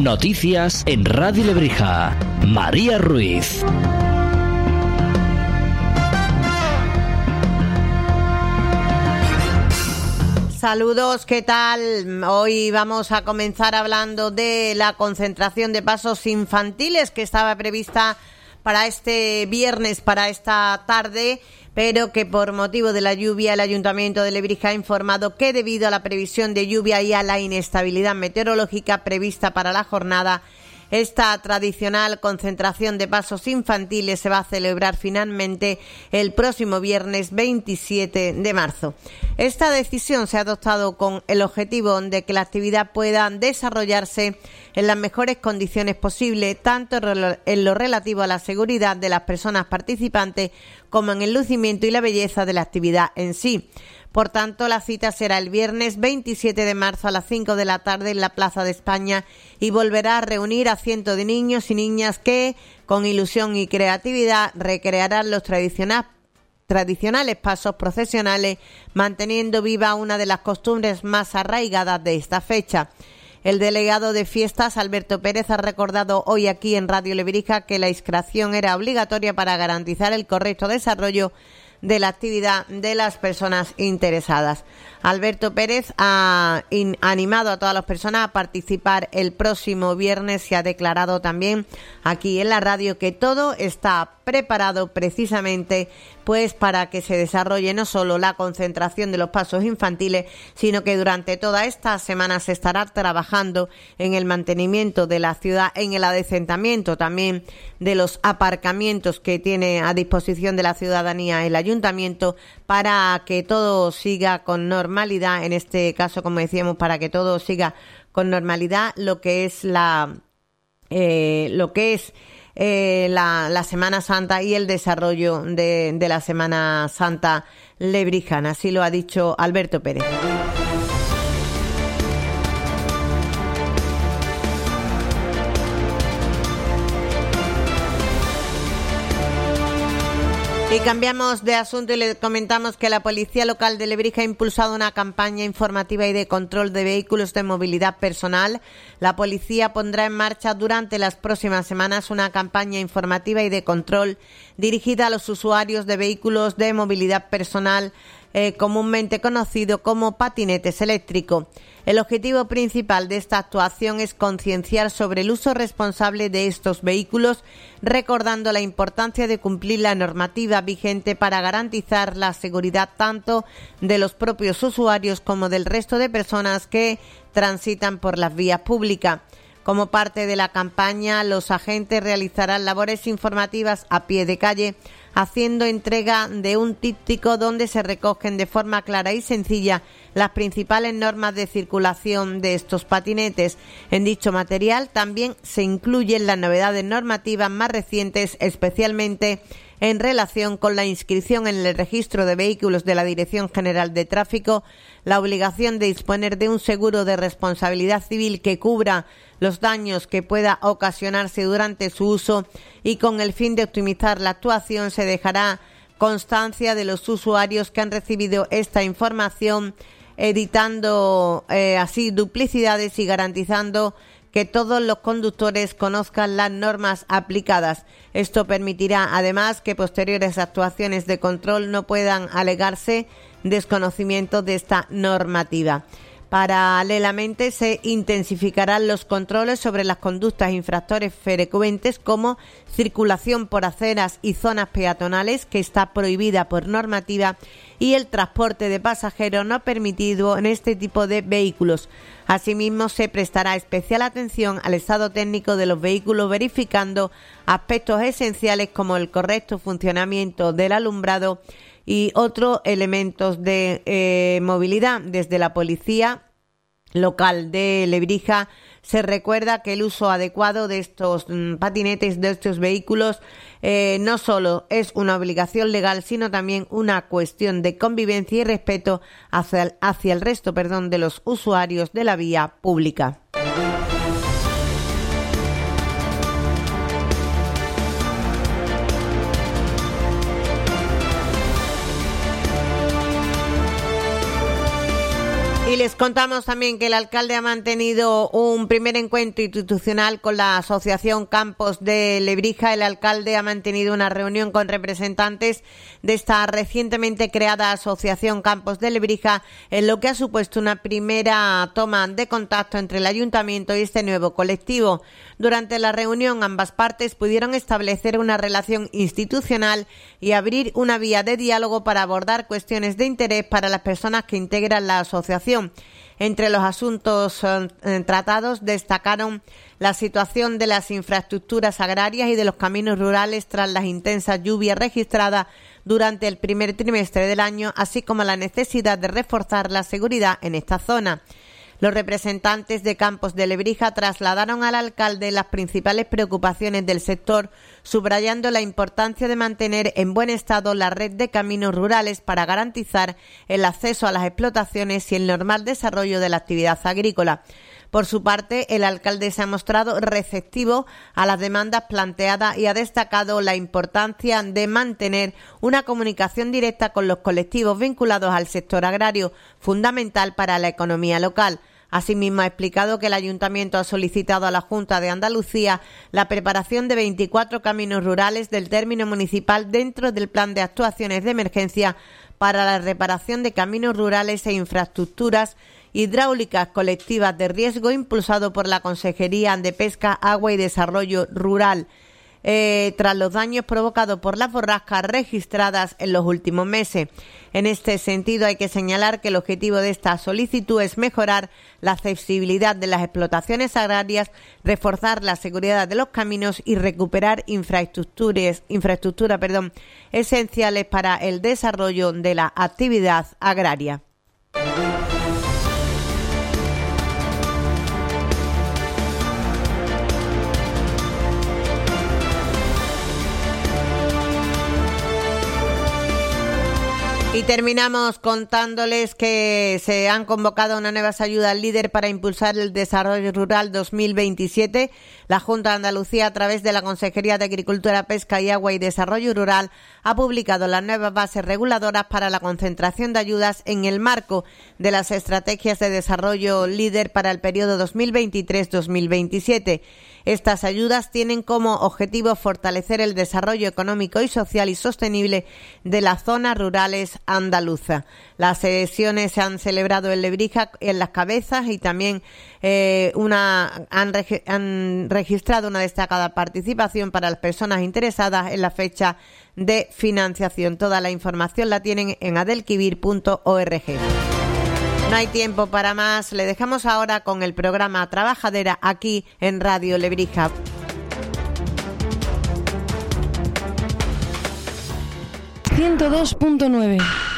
Noticias en Radio Lebrija. María Ruiz. Saludos, ¿qué tal? Hoy vamos a comenzar hablando de la concentración de pasos infantiles que estaba prevista para este viernes, para esta tarde, pero que por motivo de la lluvia el Ayuntamiento de Lebrija ha informado que debido a la previsión de lluvia y a la inestabilidad meteorológica prevista para la jornada, esta tradicional concentración de pasos infantiles se va a celebrar finalmente el próximo viernes 27 de marzo. Esta decisión se ha adoptado con el objetivo de que la actividad pueda desarrollarse en las mejores condiciones posibles, tanto en lo relativo a la seguridad de las personas participantes como en el lucimiento y la belleza de la actividad en sí. Por tanto, la cita será el viernes 27 de marzo a las 5 de la tarde en la Plaza de España y volverá a reunir a cientos de niños y niñas que, con ilusión y creatividad, recrearán los tradicionales pasos procesionales, manteniendo viva una de las costumbres más arraigadas de esta fecha. El delegado de fiestas, Alberto Pérez, ha recordado hoy aquí en Radio Lebrija que la inscripción era obligatoria para garantizar el correcto desarrollo de la actividad de las personas interesadas. Alberto Pérez ha animado a todas las personas a participar el próximo viernes y ha declarado también aquí en la radio que todo está preparado precisamente pues para que se desarrolle no solo la concentración de los pasos infantiles, sino que durante toda esta semana se estará trabajando en el mantenimiento de la ciudad, en el adecentamiento también de los aparcamientos que tiene a disposición de la ciudadanía el ayuntamiento, para que todo siga con normalidad, en este caso, como decíamos, para que todo siga con normalidad lo que es la Semana Santa y el desarrollo de la Semana Santa lebrijana. Así lo ha dicho Alberto Pérez. Y cambiamos de asunto y le comentamos que la Policía Local de Lebrija ha impulsado una campaña informativa y de control de vehículos de movilidad personal. La policía pondrá en marcha durante las próximas semanas una campaña informativa y de control dirigida a los usuarios de vehículos de movilidad personal, comúnmente conocido como patinetes eléctricos. El objetivo principal de esta actuación es concienciar sobre el uso responsable de estos vehículos, recordando la importancia de cumplir la normativa vigente para garantizar la seguridad tanto de los propios usuarios como del resto de personas que transitan por las vías públicas. Como parte de la campaña, los agentes realizarán labores informativas a pie de calle, haciendo entrega de un tríptico donde se recogen de forma clara y sencilla las principales normas de circulación de estos patinetes. En dicho material también se incluyen las novedades normativas más recientes, especialmente en relación con la inscripción en el registro de vehículos de la Dirección General de Tráfico, la obligación de disponer de un seguro de responsabilidad civil que cubra los daños que pueda ocasionarse durante su uso, y con el fin de optimizar la actuación se dejará constancia de los usuarios que han recibido esta información, evitando así duplicidades y garantizando que todos los conductores conozcan las normas aplicadas. Esto permitirá además que posteriores actuaciones de control no puedan alegarse desconocimiento de esta normativa. Paralelamente se intensificarán los controles sobre las conductas infractores frecuentes como circulación por aceras y zonas peatonales, que está prohibida por normativa, y el transporte de pasajeros no permitido en este tipo de vehículos. Asimismo, se prestará especial atención al estado técnico de los vehículos, verificando aspectos esenciales como el correcto funcionamiento del alumbrado y otros elementos de movilidad. Desde la Policía Local de Lebrija se recuerda que el uso adecuado de estos patinetes, de estos vehículos, no solo es una obligación legal, sino también una cuestión de convivencia y respeto hacia el resto de los usuarios de la vía pública. Y les contamos también que el alcalde ha mantenido un primer encuentro institucional con la Asociación Campos de Lebrija. El alcalde ha mantenido una reunión con representantes de esta recientemente creada Asociación Campos de Lebrija, en lo que ha supuesto una primera toma de contacto entre el ayuntamiento y este nuevo colectivo. Durante la reunión, ambas partes pudieron establecer una relación institucional y abrir una vía de diálogo para abordar cuestiones de interés para las personas que integran la asociación. Entre los asuntos tratados destacaron la situación de las infraestructuras agrarias y de los caminos rurales tras las intensas lluvias registradas durante el primer trimestre del año, así como la necesidad de reforzar la seguridad en esta zona. Los representantes de Campos de Lebrija trasladaron al alcalde las principales preocupaciones del sector, subrayando la importancia de mantener en buen estado la red de caminos rurales para garantizar el acceso a las explotaciones y el normal desarrollo de la actividad agrícola. Por su parte, el alcalde se ha mostrado receptivo a las demandas planteadas y ha destacado la importancia de mantener una comunicación directa con los colectivos vinculados al sector agrario, fundamental para la economía local. Asimismo, ha explicado que el Ayuntamiento ha solicitado a la Junta de Andalucía la preparación de 24 caminos rurales del término municipal dentro del Plan de Actuaciones de Emergencia para la reparación de caminos rurales e infraestructuras hidráulicas colectivas de riesgo, impulsado por la Consejería de Pesca, Agua y Desarrollo Rural, tras los daños provocados por las borrascas registradas en los últimos meses. En este sentido, hay que señalar que el objetivo de esta solicitud es mejorar la accesibilidad de las explotaciones agrarias, reforzar la seguridad de los caminos y recuperar infraestructuras esenciales para el desarrollo de la actividad agraria. Y terminamos contándoles que se han convocado una nuevas ayudas líder para impulsar el desarrollo rural 2027. La Junta de Andalucía, a través de la Consejería de Agricultura, Pesca y Agua y Desarrollo Rural, ha publicado las nuevas bases reguladoras para la concentración de ayudas en el marco de las estrategias de desarrollo líder para el periodo 2023-2027. Estas ayudas tienen como objetivo fortalecer el desarrollo económico y social y sostenible de las zonas rurales andaluzas. Las sesiones se han celebrado en Lebrija, en Las Cabezas, y también han registrado una destacada participación para las personas interesadas en la fecha de financiación. Toda la información la tienen en adelquivir.org. No hay tiempo para más. Le dejamos ahora con el programa Trabajadera aquí en Radio Lebrija. ...102.9